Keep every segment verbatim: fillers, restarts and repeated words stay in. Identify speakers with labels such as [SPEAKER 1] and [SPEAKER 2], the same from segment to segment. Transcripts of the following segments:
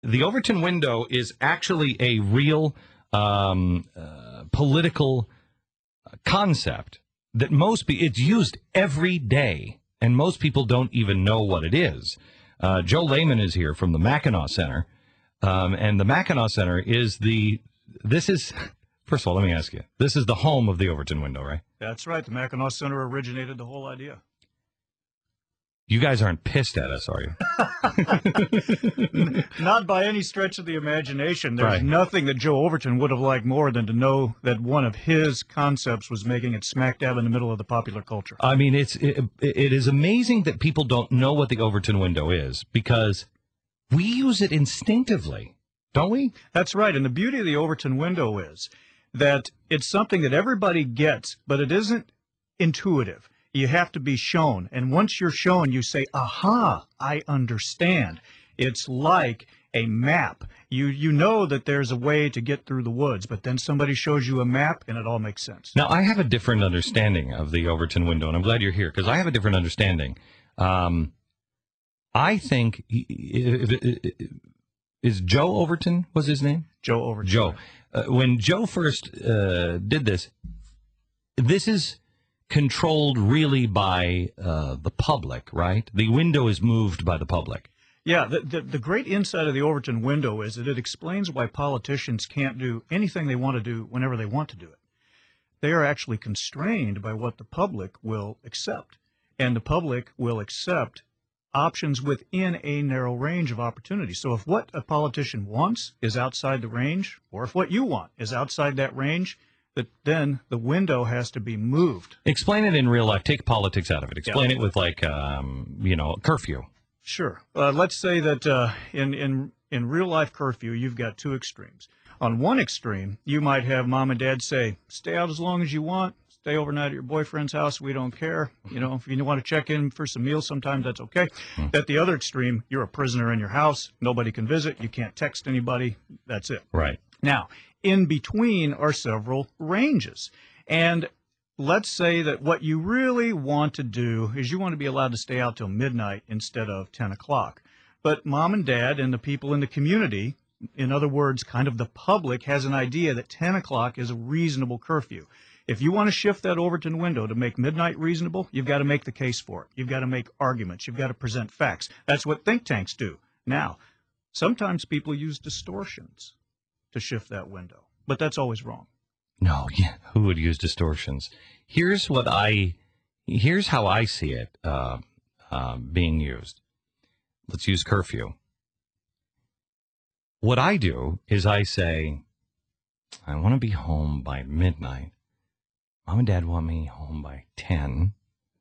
[SPEAKER 1] the Overton window is actually a real um, uh, political concept that most people, it's used every day, and most people don't even know what it is. Uh, Joe Lehman is here from the Mackinac Center, um, and the Mackinac Center is the, this is, first of all, let me ask you, this is the home of the Overton window, right?
[SPEAKER 2] That's right. The Mackinac Center originated the whole idea.
[SPEAKER 1] You guys aren't pissed at us, are you?
[SPEAKER 2] Not by any stretch of the imagination. There's
[SPEAKER 1] Right.
[SPEAKER 2] nothing that Joe Overton would have liked more than to know that one of his concepts was making it smack dab in the middle of the popular culture.
[SPEAKER 1] I mean, it's it, it is amazing that people don't know what the Overton window is, because we use it instinctively, don't we?
[SPEAKER 2] That's right. And the beauty of the Overton window is that it's something that everybody gets, but it isn't intuitive. You have to be shown. And once you're shown, you say, aha, I understand. It's like a map. You you know that there's a way to get through the woods, but then somebody shows you a map and it all makes sense.
[SPEAKER 1] Now, I have a different understanding of the Overton window, and I'm glad you're here, because I have a different understanding. Um, I think, is Joe Overton, was his name?
[SPEAKER 2] Joe Overton.
[SPEAKER 1] Joe. Uh, when Joe first uh, did this, this is controlled really by uh, the public, right? The window is moved by the public.
[SPEAKER 2] Yeah, the, the, the great insight of the Overton window is that it explains why politicians can't do anything they want to do whenever they want to do it. They are actually constrained by what the public will accept, and the public will accept options within a narrow range of opportunity. So if what a politician wants is outside the range, or if what you want is outside that range, that then the window has to be moved.
[SPEAKER 1] Explain it in real life. Take politics out of it. Explain
[SPEAKER 2] Yeah.
[SPEAKER 1] it with, like, um, you know, curfew.
[SPEAKER 2] Sure. Uh, let's say that uh, in, in, in real-life curfew, you've got two extremes. On one extreme, you might have mom and dad say, stay out as long as you want, stay overnight at your boyfriend's house, we don't care. You know, if you want to check in for some meals sometime, that's okay.
[SPEAKER 1] Hmm.
[SPEAKER 2] At the other extreme, you're a prisoner in your house, nobody can visit, you can't text anybody, that's it.
[SPEAKER 1] Right.
[SPEAKER 2] Now, in between are several ranges. And let's say that what you really want to do is you want to be allowed to stay out till midnight instead of ten o'clock. But mom and dad and the people in the community, in other words, kind of the public, has an idea that ten o'clock is a reasonable curfew. If you want to shift that Overton window to make midnight reasonable, you've got to make the case for it. You've got to make arguments. You've got to present facts. That's what think tanks do. Now, sometimes people use distortions to shift that window, but that's always wrong.
[SPEAKER 1] No, yeah, who would use distortions? Here's what I, here's how I see it uh, uh, being used. Let's use curfew. What I do is I say, I want to be home by midnight. Mom and Dad want me home by ten.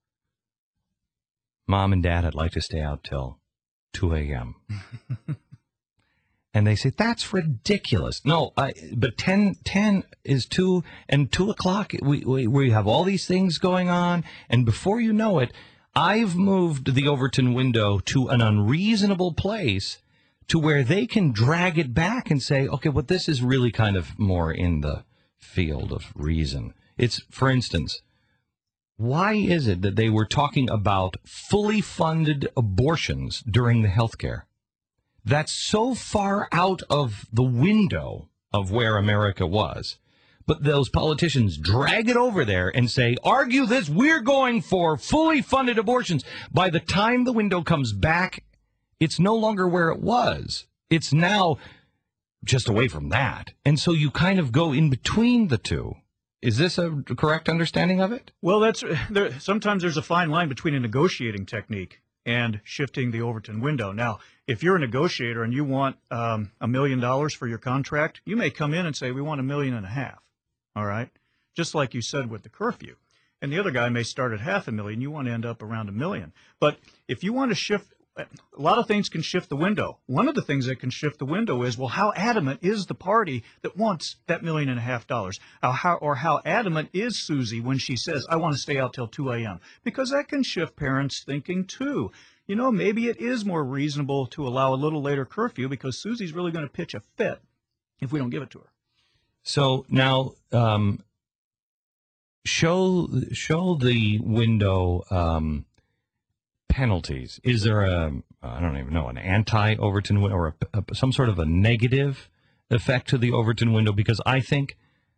[SPEAKER 1] Mom and Dad, I'd like to stay out till two a.m. And they say, that's ridiculous. No, I, but ten, ten is two, and two o'clock, we, we, we have all these things going on, and before you know it, I've moved the Overton window to an unreasonable place to where they can drag it back and say, okay, well, this is really kind of more in the field of reason. It's, for instance, why is it that they were talking about fully funded abortions during the health care? That's so far out of the window of where America was. But those politicians drag it over there and say, argue this, we're going for fully funded abortions. By the time the window comes back, it's no longer where it was. It's now just away from that. And so you kind of go in between the two. Is this a correct understanding of it?
[SPEAKER 2] Well, that's there, sometimes there's a fine line between a negotiating technique and shifting the Overton window. Now, if you're a negotiator and you want um, a million dollars for your contract, you may come in and say, we want a million and a half, all right? Just like you said with the curfew. And the other guy may start at half a million. You want to end up around a million. But if you want to shift, a lot of things can shift the window. One of the things that can shift the window is, well, how adamant is the party that wants that million and a half dollars? Or how, or how adamant is Susie when she says, I want to stay out till two a.m.? Because that can shift parents' thinking, too. You know, maybe it is more reasonable to allow a little later curfew because Susie's really going to pitch a fit if we don't give it to her.
[SPEAKER 1] So now, um, show show the window um, penalties. Is there a I don't even know, an anti-Overton window or a, a, some sort of a negative effect to the Overton window? Because I think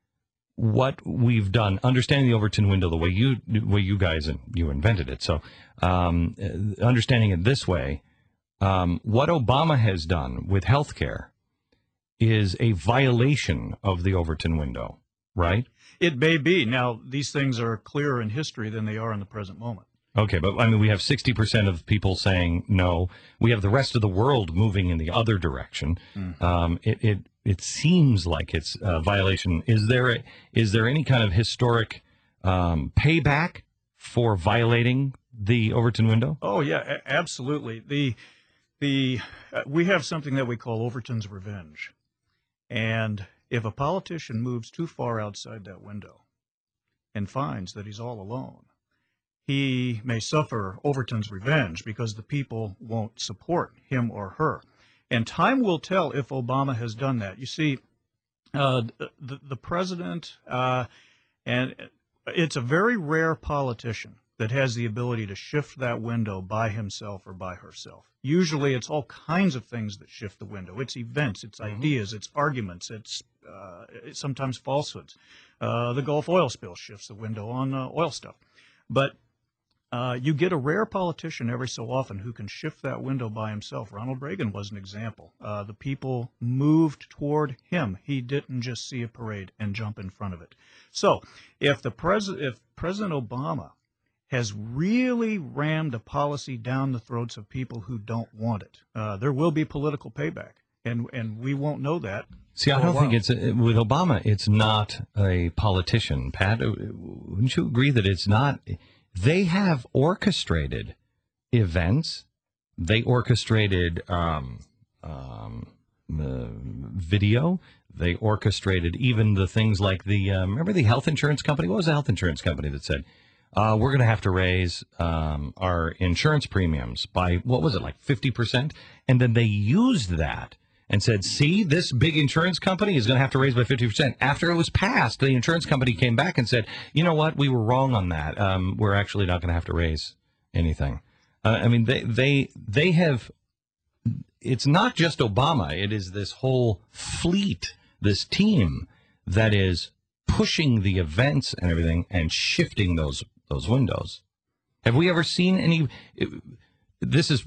[SPEAKER 1] what we've done, understanding the Overton window the way you way you guys and you invented it, so um, understanding it this way, um, what Obama has done with health care is a violation of the Overton window, right?
[SPEAKER 2] It may be. Now, these things are clearer in history than they are in the present moment.
[SPEAKER 1] Okay, but I mean, we have sixty percent of people saying no. We have the rest of the world moving in the other direction. Mm. Um, it, it it seems like it's a violation. Is there a, is there any kind of historic um, payback for violating the Overton window?
[SPEAKER 2] Oh yeah, a- absolutely. The the uh, we have something that we call Overton's revenge, and if a politician moves too far outside that window and finds that he's all alone, he may suffer Overton's revenge because the people won't support him or her. And time will tell if Obama has done that. You see, uh, the, the president, uh, and it's a very rare politician that has the ability to shift that window by himself or by herself. Usually it's all kinds of things that shift the window. It's events, it's ideas, it's arguments, it's, uh, it's sometimes falsehoods. Uh, the Gulf oil spill shifts the window on uh, oil stuff. But Uh, you get a rare politician every so often who can shift that window by himself. Ronald Reagan was an example. Uh, the people moved toward him. He didn't just see a parade and jump in front of it. So if the pres- if President Obama has really rammed a policy down the throats of people who don't want it, uh, there will be political payback, and and we won't know that.
[SPEAKER 1] See, I don't think it's a, with Obama. It's not a politician, Pat. Wouldn't you agree that it's not? They have orchestrated events. They orchestrated um, um, uh, video. They orchestrated even the things like the, uh, remember the health insurance company? What was the health insurance company that said, uh, we're going to have to raise um, our insurance premiums by, what was it, like fifty percent? And then they used that and said, see, this big insurance company is going to have to raise by fifty percent. After it was passed, the insurance company came back and said, you know what, we were wrong on that. Um, we're actually not going to have to raise anything. Uh, I mean, they, they, they have, it's not just Obama. It is this whole fleet, this team that is pushing the events and everything and shifting those, those windows. Have we ever seen any, this is,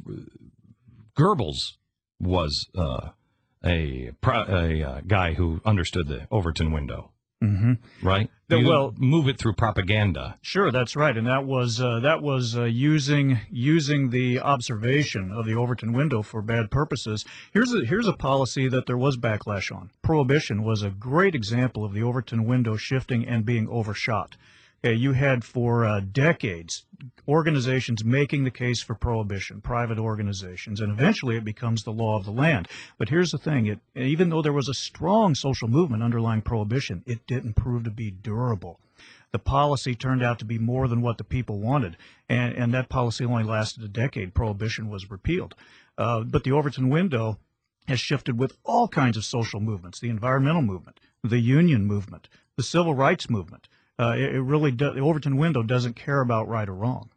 [SPEAKER 1] Goebbels was, uh, a, a uh, guy who understood the Overton window, mm-hmm. right?
[SPEAKER 2] The,
[SPEAKER 1] you
[SPEAKER 2] well,
[SPEAKER 1] move it through propaganda.
[SPEAKER 2] Sure, that's right, and that was uh, that was uh, using using the observation of the Overton window for bad purposes. Here's a here's a policy that there was backlash on. Prohibition was a great example of the Overton window shifting and being overshot. Okay, you had for uh, decades organizations making the case for prohibition, private organizations, and eventually it becomes the law of the land. But here's the thing, it, even though there was a strong social movement underlying prohibition, it didn't prove to be durable. The policy turned out to be more than what the people wanted, and, and that policy only lasted a decade. Prohibition was repealed. Uh, but the Overton window has shifted with all kinds of social movements, the environmental movement, the union movement, the civil rights movement. Uh, it, it really does. The Overton window doesn't care about right or wrong.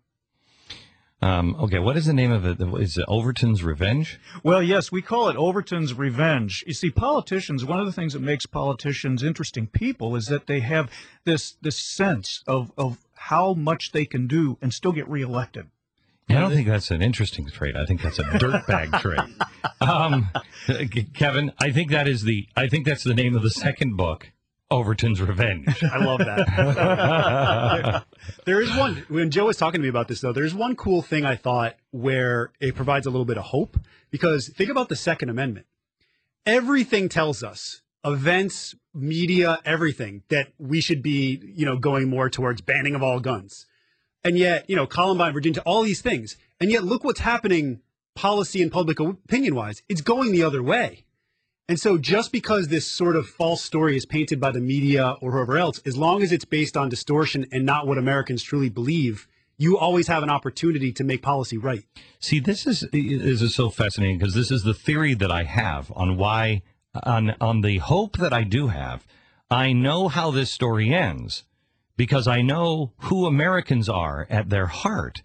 [SPEAKER 1] Um, okay, what is the name of it? Is it Overton's Revenge?
[SPEAKER 2] Well, yes, we call it Overton's Revenge. You see, politicians, one of the things that makes politicians interesting people is that they have this this sense of, of how much they can do and still get reelected.
[SPEAKER 1] I don't think that's an interesting trait. I think that's a dirtbag trait. Um, Kevin, I think that is the. I think that's the name of the second book. Overton's Revenge.
[SPEAKER 3] I love that. there, there is one, when Joe was talking to me about this, though, there's one cool thing I thought where it provides a little bit of hope. Because think about the Second Amendment. Everything tells us, events, media, everything, that we should be, you know, going more towards banning of all guns. And yet, you know, Columbine, Virginia, all these things. And yet, look what's happening policy and public opinion-wise. It's going the other way. And so just because this sort of false story is painted by the media or whoever else, as long as it's based on distortion and not what Americans truly believe, you always have an opportunity to make policy right.
[SPEAKER 1] See, this is this is so fascinating because this is the theory that I have on why, on on the hope that I do have. I know how this story ends because I know who Americans are at their heart.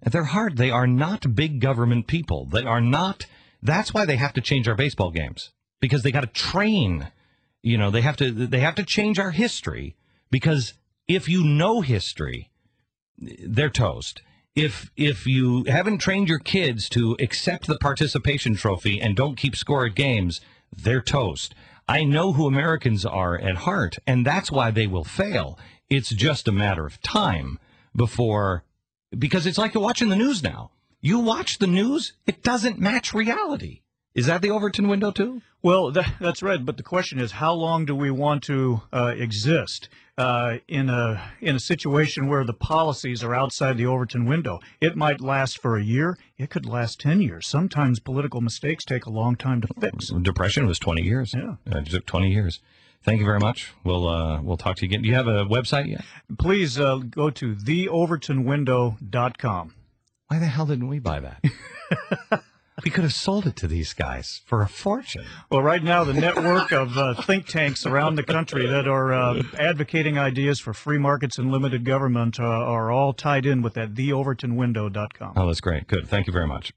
[SPEAKER 1] They're hard. They are not big government people. They are not. That's why they have to change our baseball games, because they got to train. You know, they have to. They have to change our history, because if you know history, they're toast. If if you haven't trained your kids to accept the participation trophy and don't keep score at games, they're toast. I know who Americans are at heart, and that's why they will fail. It's just a matter of time before, because it's like you're watching the news now. You watch the news, it doesn't match reality. Is that the Overton window, too?
[SPEAKER 2] Well, that, that's right. But the question is, how long do we want to uh, exist uh, in a in a situation where the policies are outside the Overton window? It might last for a year. It could last ten years. Sometimes political mistakes take a long time to fix.
[SPEAKER 1] Depression was twenty years.
[SPEAKER 2] Yeah.
[SPEAKER 1] It took twenty years. Thank you very much. We'll uh, we'll talk to you again. Do you have a website yet?
[SPEAKER 2] Please uh, go to the overton window dot com.
[SPEAKER 1] Why the hell didn't we buy that? We could have sold it to these guys for a fortune.
[SPEAKER 2] Well, right now, the network of uh, think tanks around the country that are uh, advocating ideas for free markets and limited government uh, are all tied in with that the overton window dot com.
[SPEAKER 1] Oh, that's great. Good. Thank you very much.